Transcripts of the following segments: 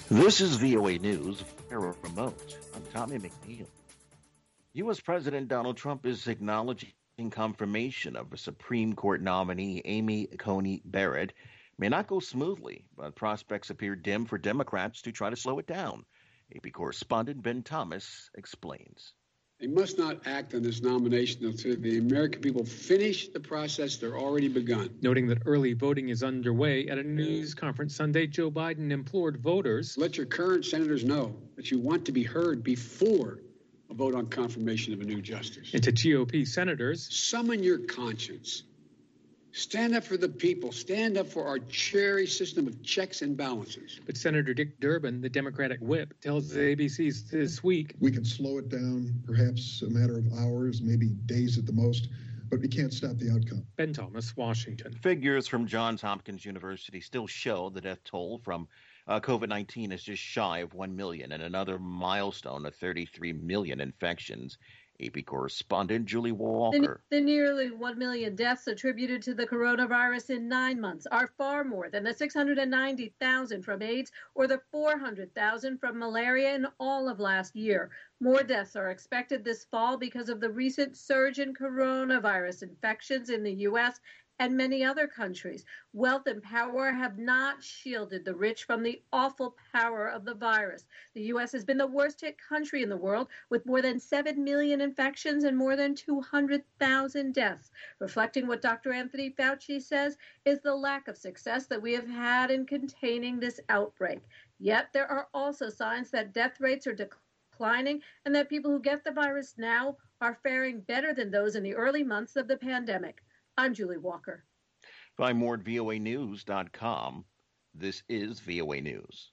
This is VOA News, Vera Remote. I'm Tommy McNeil. U.S. President Donald Trump is acknowledging confirmation of a Supreme Court nominee, Amy Coney Barrett, may not go smoothly, but prospects appear dim for Democrats to try to slow it down. AP correspondent Ben Thomas explains. They must not act on this nomination until the American people finish the process they're already begun. Noting that early voting is underway, at a news conference Sunday, Joe Biden implored voters, let your current senators know that you want to be heard before a vote on confirmation of a new justice. And to GOP senators, summon your conscience. Stand up for the people. Stand up for our cherished system of checks and balances. But Senator Dick Durbin, the Democratic whip, tells ABC this week, we can slow it down, perhaps a matter of hours, maybe days at the most, but we can't stop the outcome. Ben Thomas, Washington. Figures from Johns Hopkins University still show the death toll from COVID-19 is just shy of 1 million and another milestone of 33 million infections. AP correspondent Julie Walker. The nearly 1 million deaths attributed to the coronavirus in 9 months are far more than the 690,000 from AIDS or the 400,000 from malaria in all of last year. More deaths are expected this fall because of the recent surge in coronavirus infections in the U.S. and many other countries. Wealth and power have not shielded the rich from the awful power of the virus. The U.S. has been the worst hit country in the world, with more than 7 million infections and more than 200,000 deaths. Reflecting what Dr. Anthony Fauci says is the lack of success that we have had in containing this outbreak. Yet there are also signs that death rates are declining and that people who get the virus now are faring better than those in the early months of the pandemic. I'm Julie Walker. Find more at voanews.com. This is VOA News.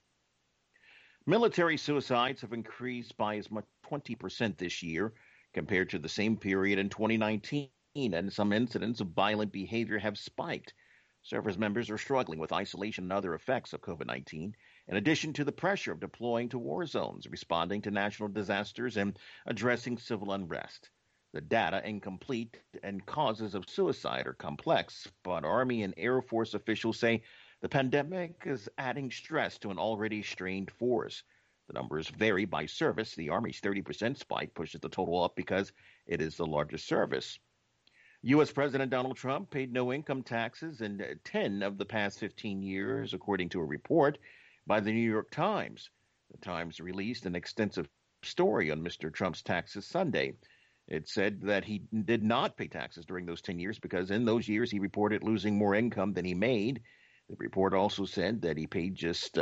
Military suicides have increased by as much as 20% this year compared to the same period in 2019, and some incidents of violent behavior have spiked. Service members are struggling with isolation and other effects of COVID-19, in addition to the pressure of deploying to war zones, responding to national disasters, and addressing civil unrest. The data incomplete and causes of suicide are complex, but Army and Air Force officials say the pandemic is adding stress to an already strained force. The numbers vary by service. The Army's 30% spike pushes the total up because it is the largest service. U.S. President Donald Trump paid no income taxes in 10 of the past 15 years, according to a report by the New York Times. The Times released an extensive story on Mr. Trump's taxes Sunday. It said that he did not pay taxes during those 10 years because in those years he reported losing more income than he made. The report also said that he paid just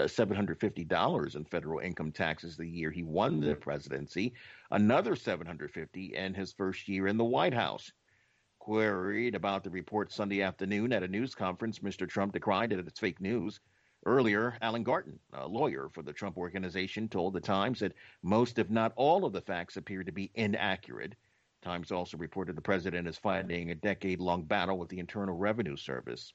$750 in federal income taxes the year he won the presidency, another $750 in his first year in the White House. Queried about the report Sunday afternoon at a news conference, Mr. Trump decried it as fake news. Earlier, Alan Garten, a lawyer for the Trump Organization, told the Times that most, if not all, of the facts appear to be inaccurate. Times also reported the president is fighting a decade-long battle with the Internal Revenue Service.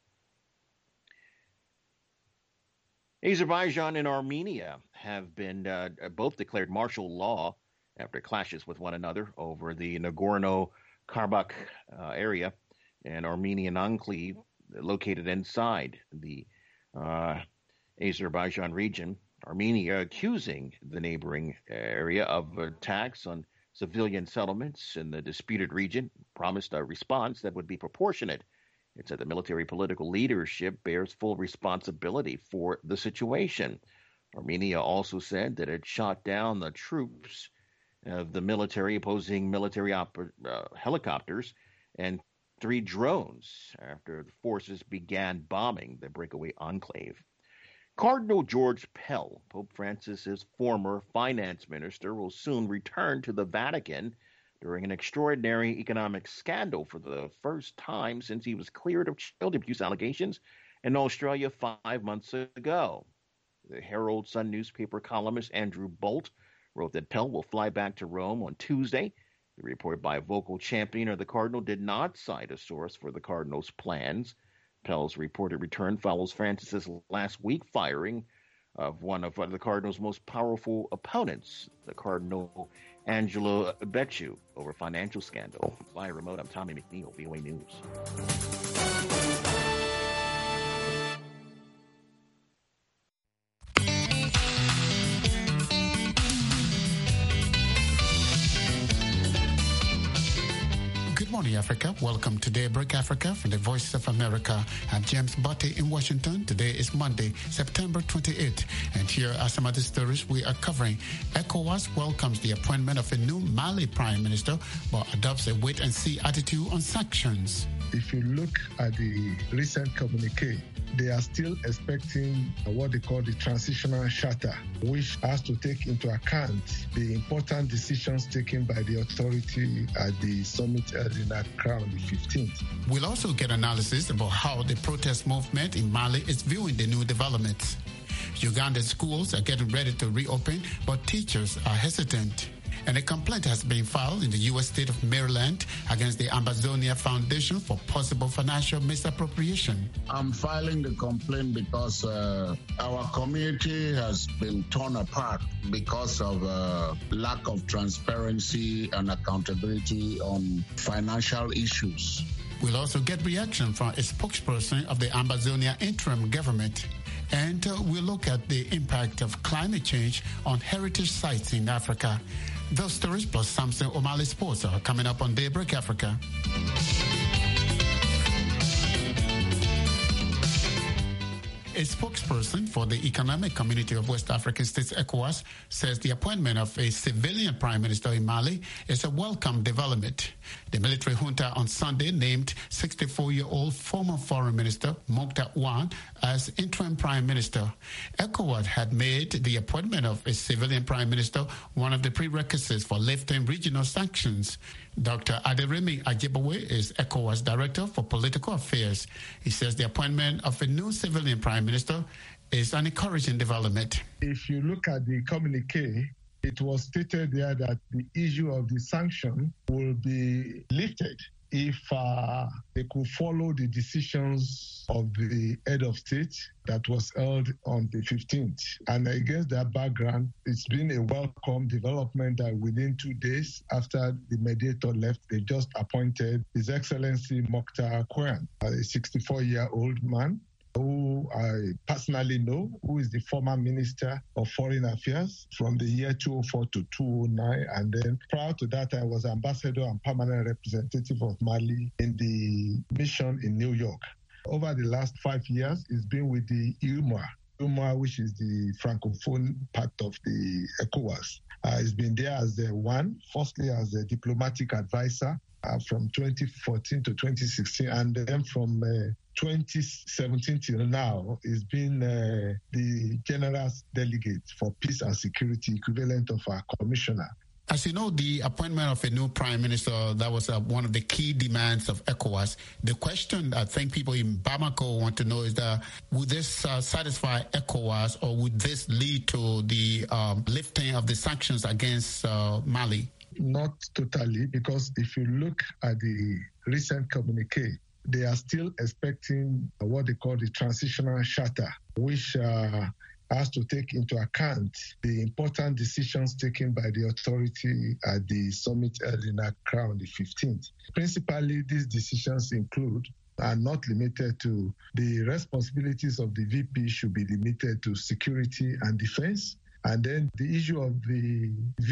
Azerbaijan and Armenia have been both declared martial law after clashes with one another over the Nagorno-Karabakh area, an Armenian enclave located inside the Azerbaijan region. Armenia accusing the neighboring area of attacks on civilian settlements in the disputed region, promised a response that would be proportionate. It said the military political leadership bears full responsibility for the situation. Armenia also said that it shot down the troops of the military opposing military helicopters and 3 drones after the forces began bombing the breakaway enclave. Cardinal George Pell, Pope Francis's former finance minister, will soon return to the Vatican during an extraordinary economic scandal for the first time since he was cleared of child abuse allegations in Australia 5 months ago. The Herald Sun newspaper columnist Andrew Bolt wrote that Pell will fly back to Rome on Tuesday. The report by a vocal champion of the Cardinal did not cite a source for the Cardinal's plans. Pell's reported return follows Francis's last week firing of one of the Cardinal's most powerful opponents, the Cardinal Angelo Becciu, over financial scandal. Via remote, I'm Tommy McNeil, VOA News. morning, Africa. Welcome to Daybreak Africa from the Voice of America. I'm James Botte in Washington. Today is Monday, September 28th. And here are some of the stories we are covering. ECOWAS welcomes the appointment of a new Mali Prime Minister, but adopts a wait-and-see attitude on sanctions. If you look at the recent communiqué, they are still expecting what they call the transitional charter, which has to take into account the important decisions taken by the authority at the summit held in Accra on the 15th. We'll also get analysis about how the protest movement in Mali is viewing the new developments. Ugandan schools are getting ready to reopen, but teachers are hesitant. And a complaint has been filed in the U.S. state of Maryland against the Ambazonia Foundation for possible financial misappropriation. I'm filing the complaint because our community has been torn apart because of lack of transparency and accountability on financial issues. We'll also get reaction from a spokesperson of the Ambazonia interim government. And we'll look at the impact of climate change on heritage sites in Africa. Those stories plus Samson O'Malley Sports are coming up on Daybreak Africa. A spokesperson for the Economic Community of West African States, ECOWAS, says the appointment of a civilian prime minister in Mali is a welcome development. The military junta on Sunday named 64-year-old former foreign minister Mokhtar Ouane as interim prime minister. ECOWAS had made the appointment of a civilian prime minister one of the prerequisites for lifting regional sanctions. Dr. Aderemi Ajibowe is ECOWAS Director for Political Affairs. He says the appointment of a new civilian prime minister is an encouraging development. If you look at the communiqué, it was stated there that the issue of the sanction will be lifted if they could follow the decisions of the head of state that was held on the 15th. And against that background, it's been a welcome development that within 2 days after the mediator left, they just appointed His Excellency Mokhtar Ouane, a 64-year-old man who I personally know, who is the former Minister of Foreign Affairs from the year 2004 to 2009. And then prior to that, I was Ambassador and Permanent Representative of Mali in the mission in New York. Over the last 5 years, it's been with the UMOA, which is the Francophone part of the ECOWAS. It's been there as firstly as a diplomatic advisor from 2014 to 2016, and then from 2017 till now, it's been the General Delegate for Peace and Security, equivalent of our Commissioner. As you know, the appointment of a new prime minister, that was one of the key demands of ECOWAS. The question I think people in Bamako want to know is that would this satisfy ECOWAS, or would this lead to the lifting of the sanctions against Mali? Not totally, because if you look at the recent communiqué, they are still expecting what they call the transitional charter, which has to take into account the important decisions taken by the authority at the summit held in Accra on the 15th. Principally, these decisions include are not limited to the responsibilities of the VP should be limited to security and defense. And then the issue of the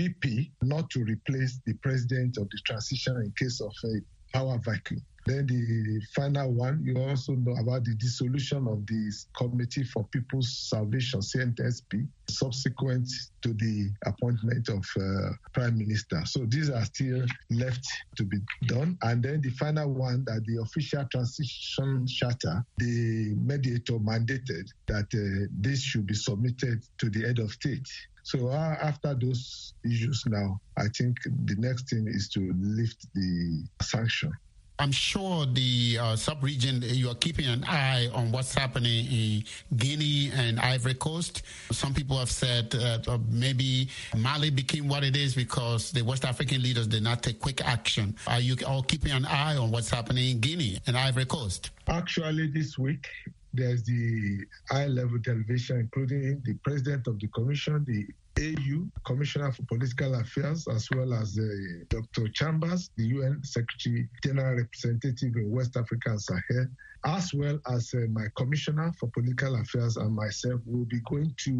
VP not to replace the president of the transition in case of a power vacuum. Then the final one, you also know about the dissolution of the Committee for People's Salvation, CNSP, subsequent to the appointment of Prime Minister. So these are still left to be done. And then the final one, that the official transition charter, the mediator mandated that this should be submitted to the head of state. So after those issues now, I think the next thing is to lift the sanction. I'm sure the sub-region, you are keeping an eye on what's happening in Guinea and Ivory Coast. Some people have said that maybe Mali became what it is because the West African leaders did not take quick action. Are you all keeping an eye on what's happening in Guinea and Ivory Coast? Actually, this week, there's the high-level delegation, including the president of the commission, the AU, Commissioner for Political Affairs, as well as Dr. Chambers, the UN Secretary General Representative in West Africa and Sahel, as well as my Commissioner for Political Affairs and myself will be going to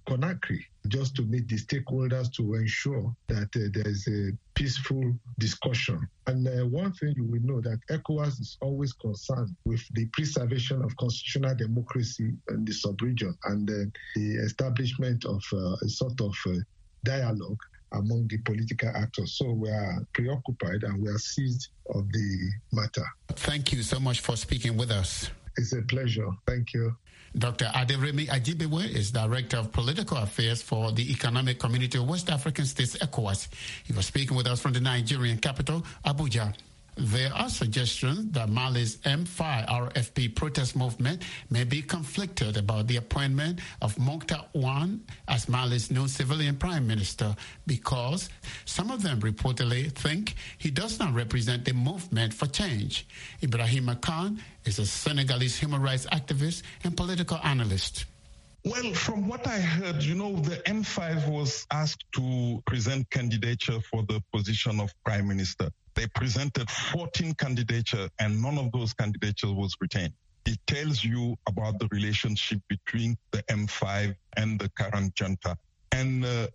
Conakry, just to meet the stakeholders to ensure that there's a peaceful discussion. And one thing you will know that ECOWAS is always concerned with the preservation of constitutional democracy in the sub-region and the establishment of a sort of dialogue among the political actors. So we are preoccupied and we are seized of the matter. Thank you so much for speaking with us. It's a pleasure. Thank you. Dr. Aderemi Ajibewe is Director of Political Affairs for the Economic Community of West African States, ECOWAS. He was speaking with us from the Nigerian capital, Abuja. There are suggestions that Mali's M5 RFP protest movement may be conflicted about the appointment of Mokhtar Ouane as Mali's new civilian prime minister because some of them reportedly think he does not represent the movement for change. Ibrahim Khan is a Senegalese human rights activist and political analyst. Well, from what I heard, the M5 was asked to present candidature for the position of prime minister. They presented 14 candidatures and none of those candidatures was retained. It tells you about the relationship between the M5 and the current junta. And, the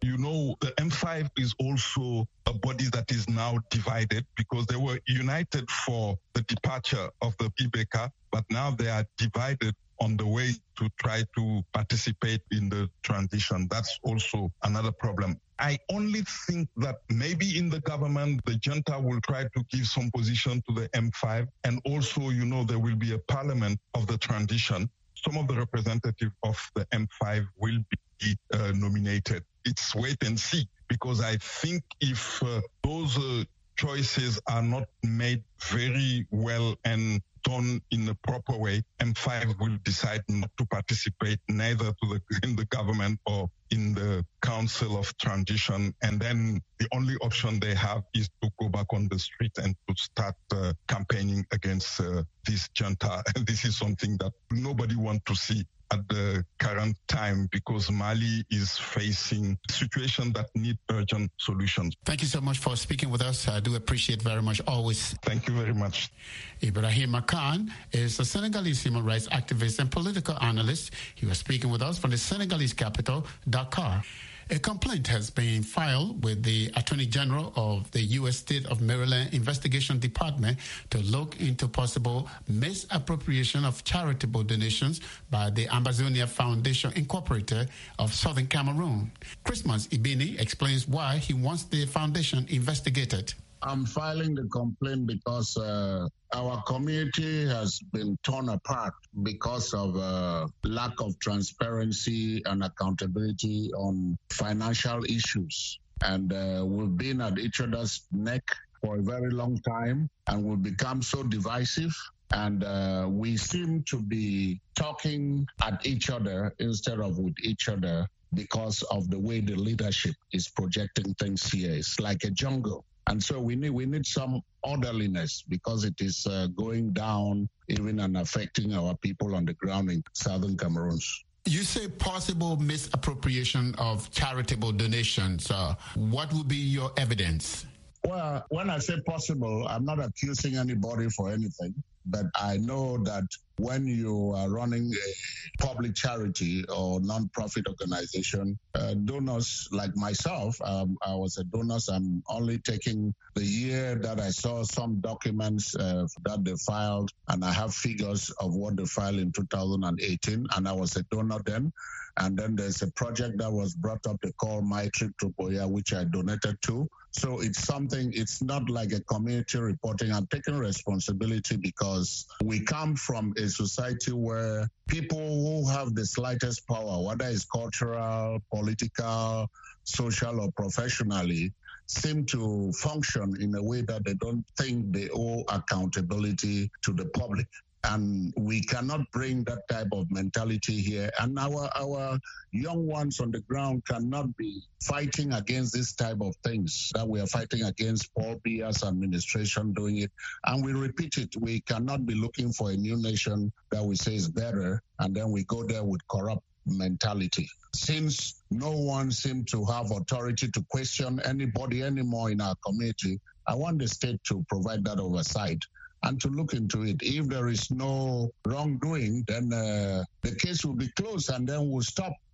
M5 is also a body that is now divided because they were united for the departure of the Ibeka, but now they are divided on the way to try to participate in the transition. That's also another problem. I only think that maybe in the government, the junta will try to give some position to the M5. And also, there will be a parliament of the transition. Some of the representatives of the M5 will be nominated. It's wait and see, because I think if those choices are not made very well and done in a proper way, M5 will decide not to participate neither in the government or in the Council of Transition. And then the only option they have is to go back on the street and to start campaigning against this junta. And this is something that nobody wants to see at the current time because Mali is facing a situation that needs urgent solutions. Thank you so much for speaking with us. I do appreciate very much always. Thank you very much. Ibrahim Khan is a Senegalese human rights activist and political analyst. He was speaking with us from the Senegalese capital, Dakar. A complaint has been filed with the Attorney General of the U.S. State of Maryland Investigation Department to look into possible misappropriation of charitable donations by the Ambazonia Foundation Incorporated of Southern Cameroon. Christmas Ibini explains why he wants the foundation investigated. I'm filing the complaint because our community has been torn apart because of lack of transparency and accountability on financial issues. And we've been at each other's neck for a very long time, and we've become so divisive. And we seem to be talking at each other instead of with each other because of the way the leadership is projecting things here. It's like a jungle. And so we need some orderliness because it is going down even and affecting our people on the ground in Southern Cameroon. You say possible misappropriation of charitable donations. What would be your evidence? Well, when I say possible, I'm not accusing anybody for anything, but I know that when you are running a public charity or non-profit organization, donors like myself, I was a donor. So I'm only taking the year that I saw some documents that they filed, and I have figures of what they filed in 2018, and I was a donor then. And then there's a project that was brought up, they call My Trip to Boya, which I donated to. So it's not like a community reporting. I'm taking responsibility because we come from a society where people who have the slightest power, whether it's cultural, political, social, or professionally, seem to function in a way that they don't think they owe accountability to the public. And we cannot bring that type of mentality here. And our young ones on the ground cannot be fighting against this type of things that we are fighting against. Paul Biya's administration doing it. And we repeat it. We cannot be looking for a new nation that we say is better, and then we go there with corrupt mentality. Since no one seems to have authority to question anybody anymore in our community, I want the state to provide that oversight and to look into it. If there is no wrongdoing, then the case will be closed and then we'll stop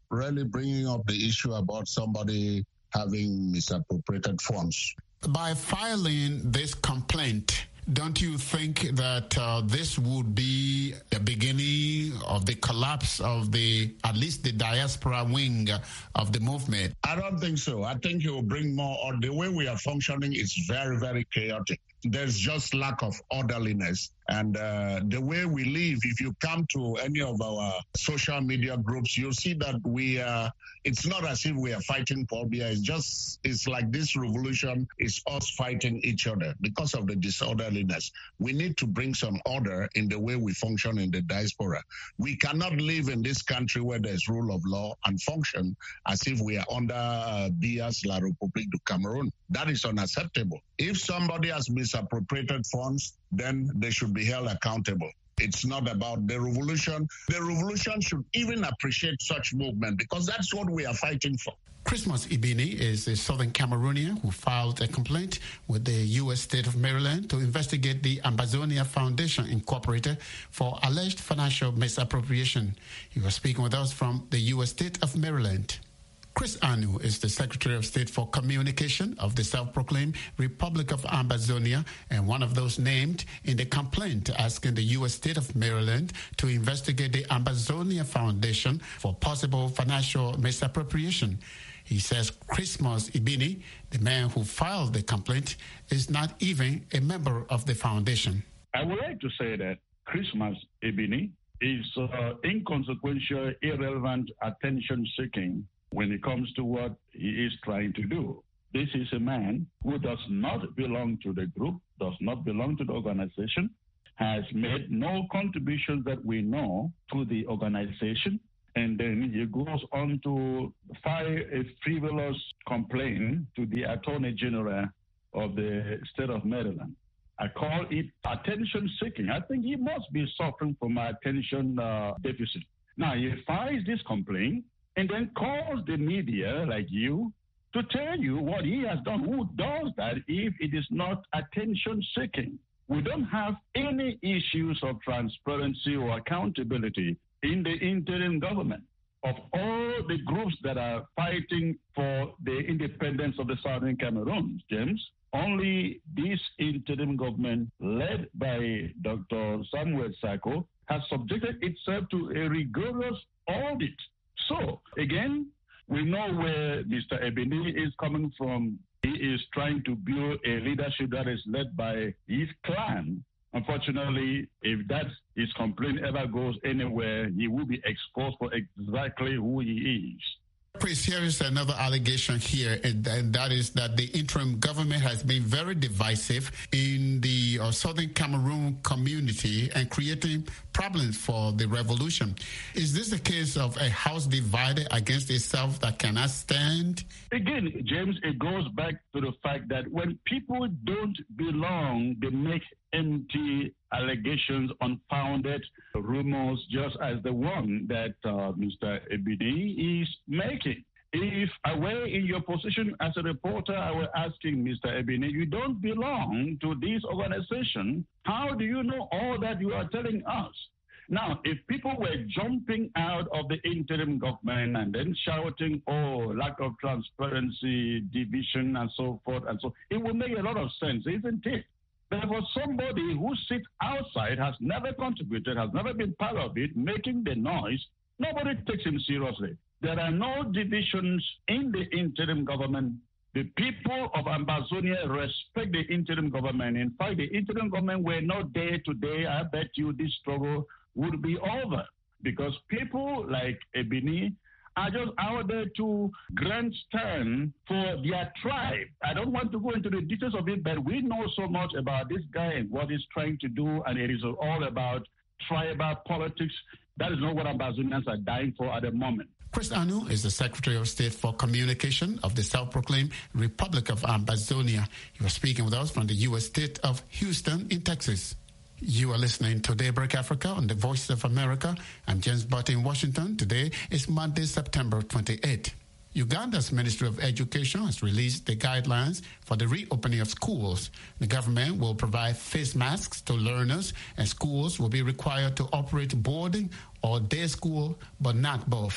really bringing up the issue about somebody having misappropriated funds. By filing this complaint, don't you think that this would be the beginning of the collapse of at least the diaspora wing of the movement? I don't think so. I think it will bring more, or the way we are functioning is very, very chaotic. There's just lack of orderliness. And the way we live, if you come to any of our social media groups, you'll see that it's not as if we are fighting Paul Biya. It's like this revolution is us fighting each other because of the disorderliness. We need to bring some order in the way we function in the diaspora. We cannot live in this country where there's rule of law and function as if we are under Biya's La République du Cameroon. That is unacceptable. If somebody has misappropriated funds, then they should be held accountable. It's not about the revolution. The revolution should even appreciate such movement because that's what we are fighting for. Christmas Ibini is a Southern Cameroonian who filed a complaint with the U.S. state of Maryland to investigate the Ambazonia Foundation Incorporated for alleged financial misappropriation. He was speaking with us from the U.S. state of Maryland. Chris Anu is the Secretary of State for Communication of the self-proclaimed Republic of Ambazonia and one of those named in the complaint asking the U.S. state of Maryland to investigate the Ambazonia Foundation for possible financial misappropriation. He says Christmas Ibini, the man who filed the complaint, is not even a member of the foundation. I would like to say that Christmas Ibini is inconsequential, irrelevant, attention-seeking when it comes to what he is trying to do. This is a man who does not belong to the group, does not belong to the organization, has made no contributions that we know to the organization, and then he goes on to file a frivolous complaint to the Attorney General of the state of Maryland. I call it attention-seeking. I think he must be suffering from attention deficit. Now, he files this complaint and then calls the media like you to tell you what he has done. Who does that if it is not attention-seeking? We don't have any issues of transparency or accountability in the interim government. Of all the groups that are fighting for the independence of the Southern Cameroon, James, only this interim government led by Dr. Samuel Sako has subjected itself to a rigorous audit. So, again, we know where Mr. Ibini is coming from. He is trying to build a leadership that is led by his clan. Unfortunately, if that his complaint ever goes anywhere, he will be exposed for exactly who he is. Chris, here is another allegation here, and that is that the interim government has been very divisive in the Southern Cameroon community and creating problems for the revolution. Is this the case of a house divided against itself that cannot stand? Again, James, it goes back to the fact that when people don't belong, they make empty allegations, unfounded rumors, just as the one that Mr. Ibini is making. If I were in your position as a reporter, I were asking Mr. Ibini, you don't belong to this organization. How do you know all that you are telling us? Now, if people were jumping out of the interim government and then shouting, oh, lack of transparency, division, and so forth, and so, it would make a lot of sense, isn't it? But for somebody who sits outside, has never contributed, has never been part of it, making the noise, nobody takes him seriously. There are no divisions in the interim government. The people of Ambazonia respect the interim government. In fact, the interim government were not there today. I bet you this struggle would be over because people like Ibini are just out there to grandstand for their tribe. I don't want to go into the details of it, but we know so much about this guy and what he's trying to do, and it is all about tribal politics. That is not what Ambazonians are dying for at the moment. Chris Anu is the Secretary of State for Communication of the self-proclaimed Republic of Ambazonia. He was speaking with us from the U.S. state of Houston in Texas. You are listening to Daybreak Africa on the Voice of America. I'm James Butt in Washington. Today is Monday, September 28. Uganda's Ministry of Education has released the guidelines for the reopening of schools. The government will provide face masks to learners, and schools will be required to operate boarding or day school, but not both.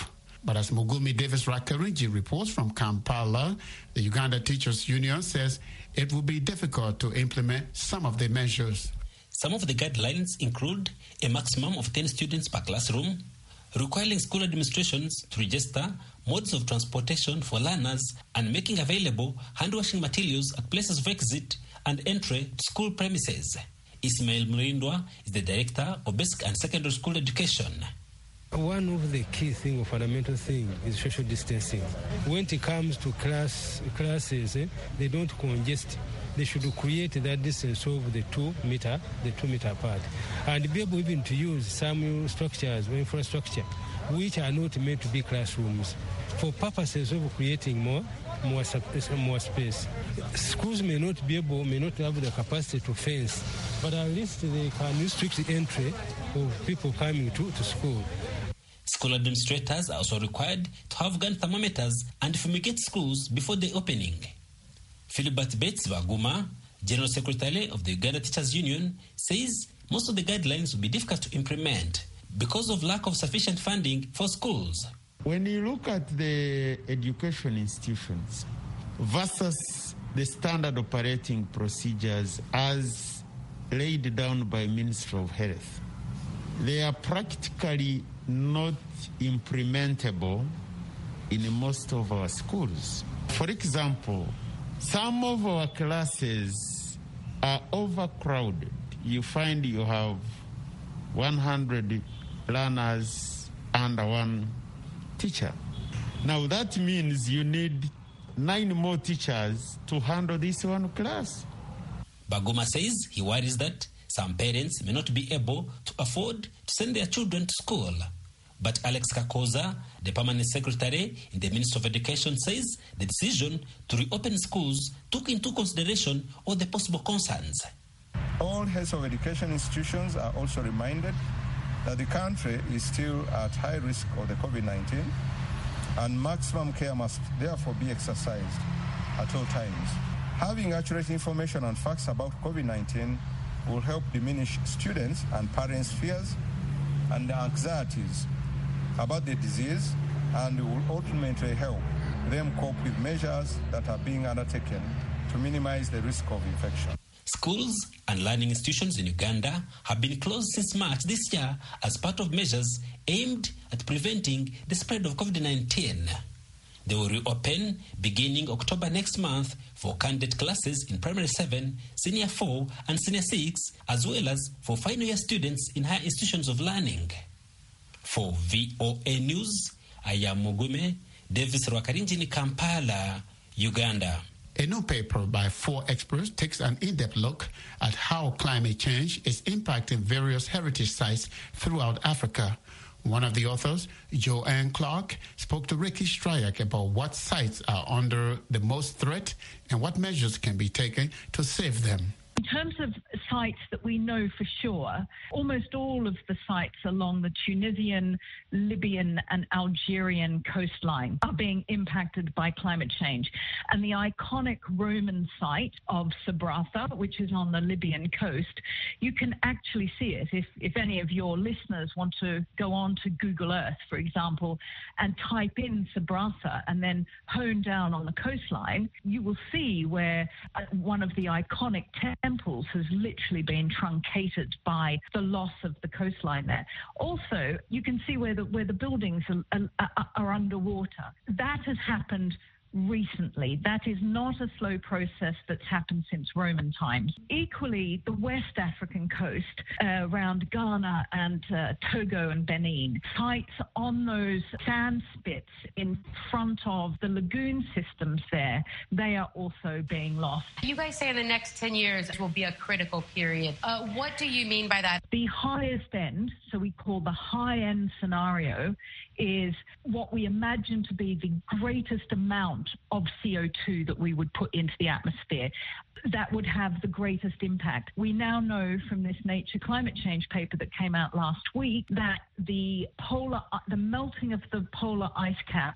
But as Mugumi Davis Rakarinji reports from Kampala, the Uganda Teachers Union says it will be difficult to implement some of the measures. Some of the guidelines include a maximum of 10 students per classroom, requiring school administrations to register modes of transportation for learners, and making available hand-washing materials at places of exit and entry to school premises. Ismail Murindwa is the director of basic and secondary school education. One of the key things, or fundamental thing, is social distancing. When it comes to classes, they don't congest. They should create that distance of the 2 meter apart, and be able even to use some structures or infrastructure which are not meant to be classrooms for purposes of creating more space. Schools may not have the capacity to fence, but at least they can restrict the entry of people coming to school. School administrators are also required to have gun thermometers and fumigate schools before the opening. Philibert Bates Baguma, General Secretary of the Uganda Teachers Union, says most of the guidelines will be difficult to implement because of lack of sufficient funding for schools. When you look at the education institutions versus the standard operating procedures as laid down by Ministry of Health, they are practically not implementable in most of our schools. For example, some of our classes are overcrowded. You find you have 100 learners under one teacher. Now that means you need 9 more teachers to handle this one class. Baguma says he worries that some parents may not be able to afford to send their children to school. But Alex Kakoza, the permanent secretary in the Ministry of Education, says the decision to reopen schools took into consideration all the possible concerns. All heads of education institutions are also reminded that the country is still at high risk of the COVID-19, and maximum care must therefore be exercised at all times. Having accurate information and facts about COVID-19 will help diminish students' and parents' fears and anxieties about the disease, and will ultimately help them cope with measures that are being undertaken to minimize the risk of infection. Schools and learning institutions in Uganda have been closed since March this year as part of measures aimed at preventing the spread of COVID-19. They will reopen beginning October next month for candidate classes in Primary 7, Senior 4 and Senior 6, as well as for final year students in higher institutions of learning. For VOA News, I am Mugume Davis Rwakarinji in Kampala, Uganda. A new paper by 4 experts takes an in-depth look at how climate change is impacting various heritage sites throughout Africa. One of the authors, Joanne Clark, spoke to Ricky Stryak about what sites are under the most threat and what measures can be taken to save them. In terms of sites that we know for sure, almost all of the sites along the Tunisian, Libyan and Algerian coastline are being impacted by climate change. And the iconic Roman site of Sabratha, which is on the Libyan coast, you can actually see it. If any of your listeners want to go on to Google Earth, for example, and type in Sabratha and then hone down on the coastline, you will see where one of the iconic temples has literally been truncated by the loss of the coastline there. Also, you can see where the buildings are underwater. That has happened recently. That is not a slow process that's happened since Roman times. Equally, the West African coast around Ghana and Togo and Benin, sites on those sand spits in front of the lagoon systems there, they are also being lost. You guys say in the next 10 years will be a critical period. What do you mean by that? The highest end, so we call the high-end scenario, is what we imagine to be the greatest amount of CO2 that we would put into the atmosphere that would have the greatest impact. We now know from this Nature climate change paper that came out last week that the melting of the polar ice cap is already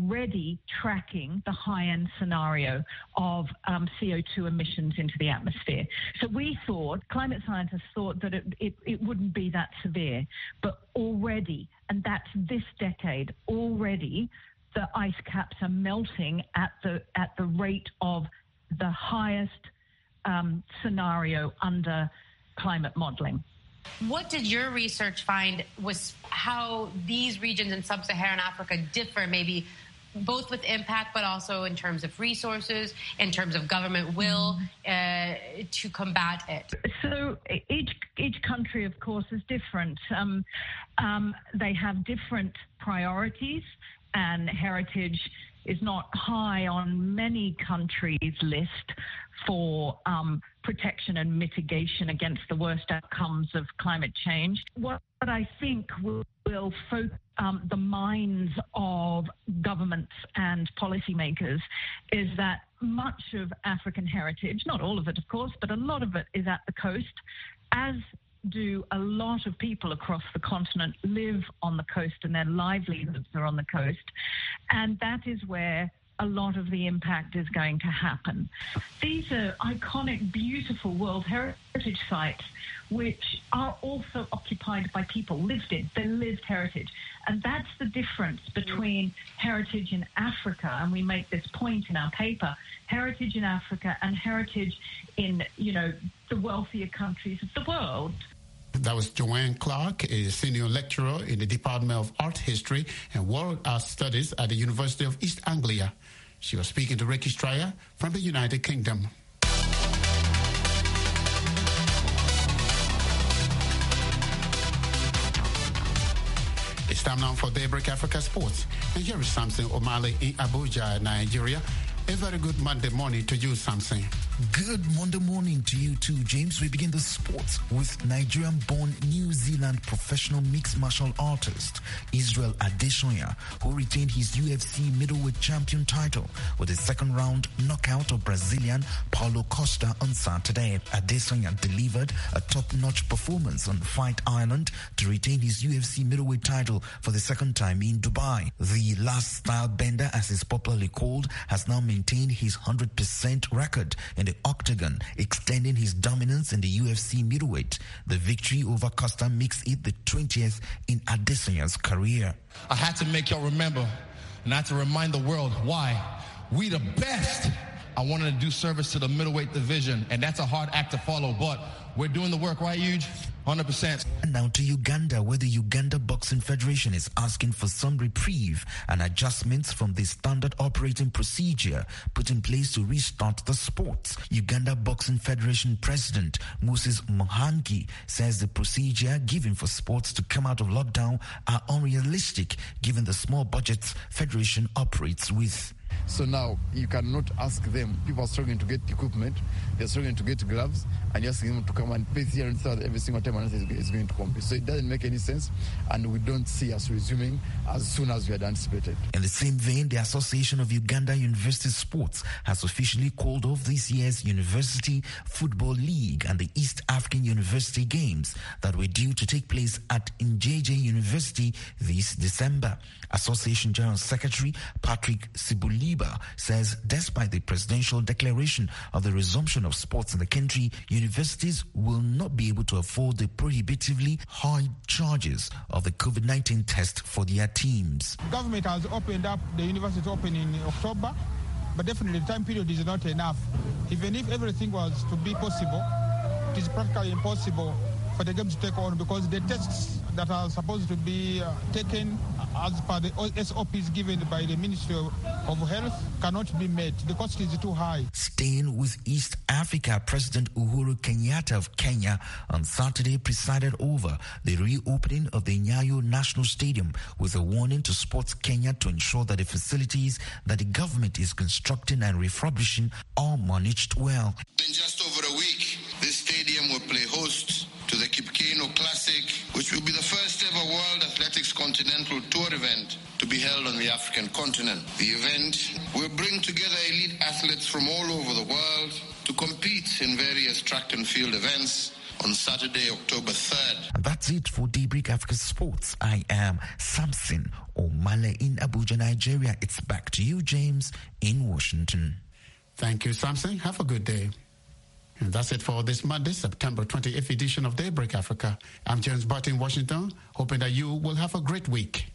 already tracking the high-end scenario of CO2 emissions into the atmosphere. So we thought, climate scientists thought that it wouldn't be that severe, but already, and that's this decade, already the ice caps are melting at the rate of the highest scenario under climate modeling. What did your research find was how these regions in sub-Saharan Africa differ, maybe both with impact, but also in terms of resources, in terms of government will to combat it? So each country, of course, is different. They have different priorities, and heritage is not high on many countries' list for protection and mitigation against the worst outcomes of climate change. What I think will focus the minds of governments and policymakers is that much of African heritage, not all of it, of course, but a lot of it is at the coast, as do a lot of people across the continent live on the coast and their livelihoods are on the coast. And that is where a lot of the impact is going to happen. These are iconic, beautiful World Heritage Sites which are also occupied by people, lived in. They're lived heritage. And that's the difference between heritage in Africa, and we make this point in our paper, heritage in Africa and heritage in, the wealthier countries of the world. That was Joanne Clark, a senior lecturer in the Department of Art History and World Art Studies at the University of East Anglia. She was speaking to Ricky Stryer from the United Kingdom. It's time now for Daybreak Africa Sports. And here is Samson Omale in Abuja, Nigeria. A very good Monday morning to you, Samson. Good Monday morning to you too, James. We begin the sports with Nigerian-born New Zealand professional mixed martial artist Israel Adesanya, who retained his UFC middleweight champion title with a second-round knockout of Brazilian Paulo Costa on Saturday. Adesanya delivered a top-notch performance on Fight Island to retain his UFC middleweight title for the second time in Dubai. The last style bender, as is popularly called, has now maintained his 100% record in the octagon, extending his dominance in the UFC middleweight. The victory over Costa makes it the 20th in Adesanya's career. I had to make y'all remember, and I had to remind the world why we the best. I wanted to do service to the middleweight division, and that's a hard act to follow, but we're doing the work, right, Huge? 100%. And now to Uganda, where the Uganda Boxing Federation is asking for some reprieve and adjustments from the standard operating procedure put in place to restart the sport. Uganda Boxing Federation President Moses Mohangi says the procedure given for sports to come out of lockdown are unrealistic given the small budgets Federation operates with. So now you cannot ask them. People are struggling to get equipment. They're struggling to get gloves, and you're asking them to come and pay here and third every single time and is going to compete. So it doesn't make any sense, and we don't see us resuming as soon as we had anticipated. In the same vein, the Association of Uganda University Sports has officially called off this year's University Football League and the East African University Games that were due to take place at Njj University this December. Association General Secretary Patrick Sibuliba says despite the presidential declaration of the resumption of sports in the country, universities will not be able to afford the prohibitively high charges of the COVID-19 test for their teams. Government has opened up, the university opened in October, but definitely the time period is not enough. Even if everything was to be possible, it is practically impossible for the games to take on because the tests that are supposed to be taken as per the SOPs given by the Ministry of Health cannot be met. The cost is too high. Staying with East Africa, President Uhuru Kenyatta of Kenya on Saturday presided over the reopening of the Nyayo National Stadium with a warning to Sports Kenya to ensure that the facilities that the government is constructing and refurbishing are managed well. In just over a week, this stadium will play host to the Kipkeino Classic, which will be the first ever World Athletics Continental Tour event to be held on the African continent. The event will bring together elite athletes from all over the world to compete in various track and field events on Saturday, October 3rd. And that's it for Daybreak Africa Sports. I am Samson Omale in Abuja, Nigeria. It's back to you, James, in Washington. Thank you, Samson. Have a good day. And that's it for this Monday, September 28th edition of Daybreak Africa. I'm James Butt in Washington, hoping that you will have a great week.